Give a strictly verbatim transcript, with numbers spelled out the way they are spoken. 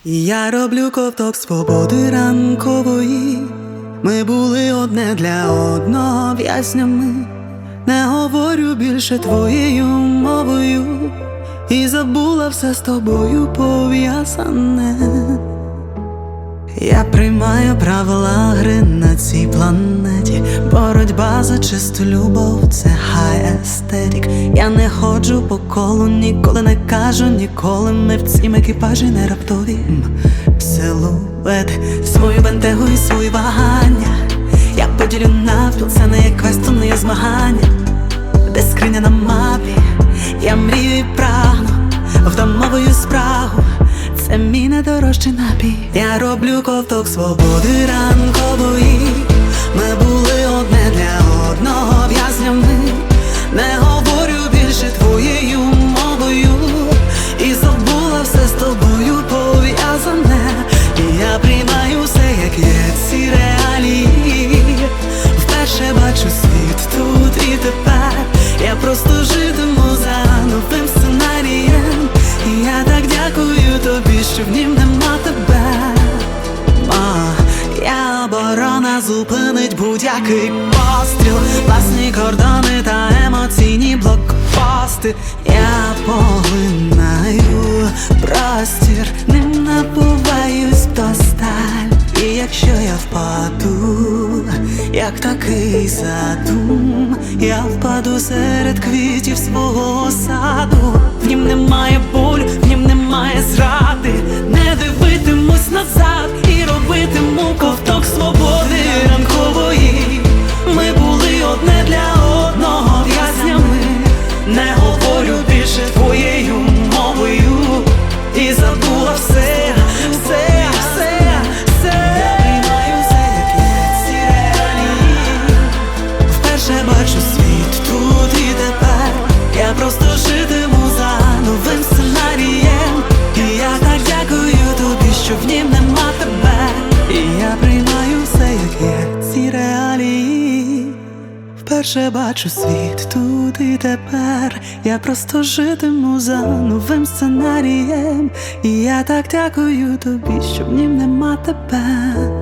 І я роблю ковток свободи ранкової. Ми були одне для одного в'язнями. Не говорю більше твоєю мовою, і забула все з тобою пов'язане. Я приймаю правила гри на цій планеті. Боротьба за чисту любов – це high aesthetic. Я не ходжу по колу, ніколи не кажу ніколи. Ми в цім екіпажі не раптові силуети. Свою бентегу і свої вагання я поділю навпіл, це не є квест, то не є змагання. Де скриня на мапі, я мрію і прагну, втамовую спрагу. Це мій найдорожчий напій. Я роблю ковток свободи ранкової. Ми були одне для одного в'язнями. Не говорю більше твоєю мовою, і забула все з тобою пов'язане. І я приймаю все, як є, ці реалії. Вперше бачу світ тут і тепер. Я просто житиму за новим сценарієм. І я так дякую тобі, що в нім нема тебе. О, я оборона, зупинить будь-який постріл. Власні кордони та емоційні блокпости. Я поглинаю простір, ним напуваюсь до сталь. І якщо я впаду, як такий задум, я впаду серед квітів свого саду. В нім немає болю, в нім немає зради. Не дивитимусь назад і робитиму ковток свободи ранкової. Ми були одне для одного в'язнями. Не говорю більше твоєю мовою, і забула все, все, все, все. Я приймаю все, як є, ці реалії. Вперше бачу світ тут і тепер. Я просто житиму за новим сценарієм. І я так дякую тобі, що в нім нема тебе. І я приймаю все, як є, ці реалії. Вперше бачу світ тут і тепер. Я просто житиму за новим сценарієм. І я так дякую тобі, що в нім нема тебе.